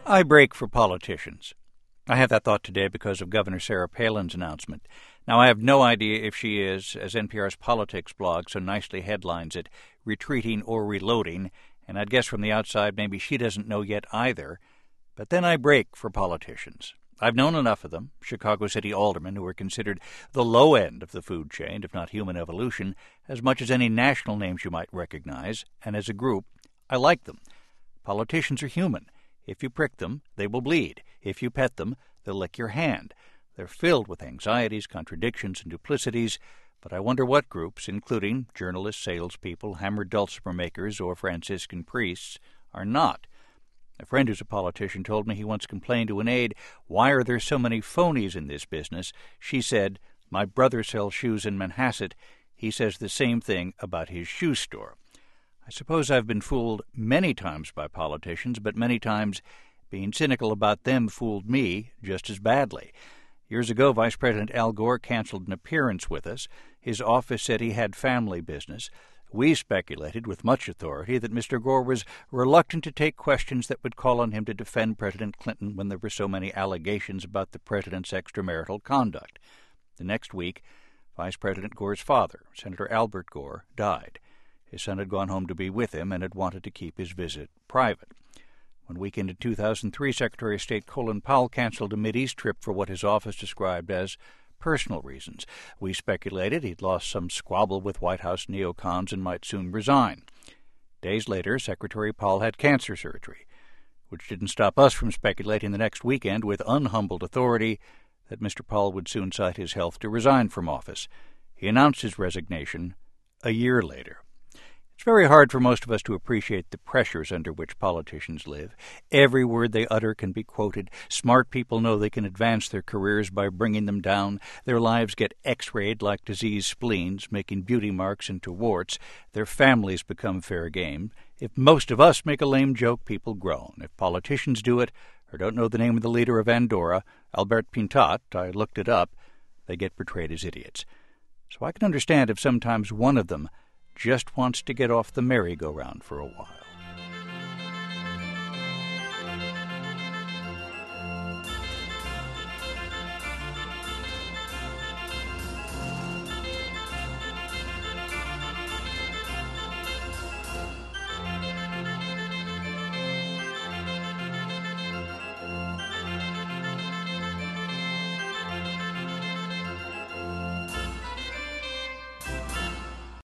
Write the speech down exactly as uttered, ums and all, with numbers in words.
I break for politicians. I have that thought today because of Governor Sarah Palin's announcement. Now, I have no idea if she is, as N P R's politics blog so nicely headlines it, retreating or reloading, and I'd guess from the outside maybe she doesn't know yet either. But then I break for politicians. I've known enough of them, Chicago City aldermen who are considered the low end of the food chain, if not human evolution, as much as any national names you might recognize, and as a group, I like them. Politicians are human. If you prick them, they will bleed. If you pet them, they'll lick your hand. They're filled with anxieties, contradictions, and duplicities, but I wonder what groups, including journalists, salespeople, hammered dulcimer makers, or Franciscan priests, are not. A friend who's a politician told me he once complained to an aide, "Why are there so many phonies in this business?" She said, "My brother sells shoes in Manhasset. He says the same thing about his shoe store." I suppose I've been fooled many times by politicians, but many times being cynical about them fooled me just as badly. Years ago, Vice President Al Gore canceled an appearance with us. His office said he had family business. We speculated with much authority that Mister Gore was reluctant to take questions that would call on him to defend President Clinton when there were so many allegations about the president's extramarital conduct. The next week, Vice President Gore's father, Senator Albert Gore, died. His son had gone home to be with him and had wanted to keep his visit private. One weekend in two thousand three, Secretary of State Colin Powell canceled a Mideast trip for what his office described as personal reasons. We speculated he'd lost some squabble with White House neocons and might soon resign. Days later, Secretary Powell had cancer surgery, which didn't stop us from speculating the next weekend with unhumbled authority that Mister Powell would soon cite his health to resign from office. He announced his resignation a year later. It's very hard for most of us to appreciate the pressures under which politicians live. Every word they utter can be quoted. Smart people know they can advance their careers by bringing them down. Their lives get x-rayed like diseased spleens, making beauty marks into warts. Their families become fair game. If most of us make a lame joke, people groan. If politicians do it, or don't know the name of the leader of Andorra, Albert Pintat, I looked it up, they get portrayed as idiots. So I can understand if sometimes one of them just wants to get off the merry-go-round for a while.